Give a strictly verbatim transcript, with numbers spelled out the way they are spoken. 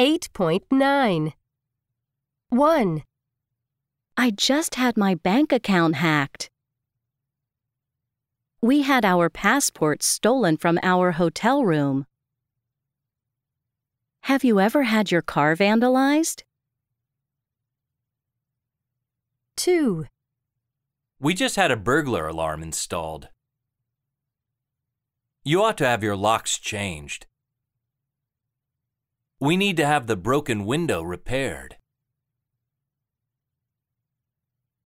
eight point nine. one. I just had my bank account hacked. We had our passports stolen from our hotel room. Have you ever had your car vandalized? two. We just had a burglar alarm installed. You ought to have your locks changed. We need to have the broken window repaired.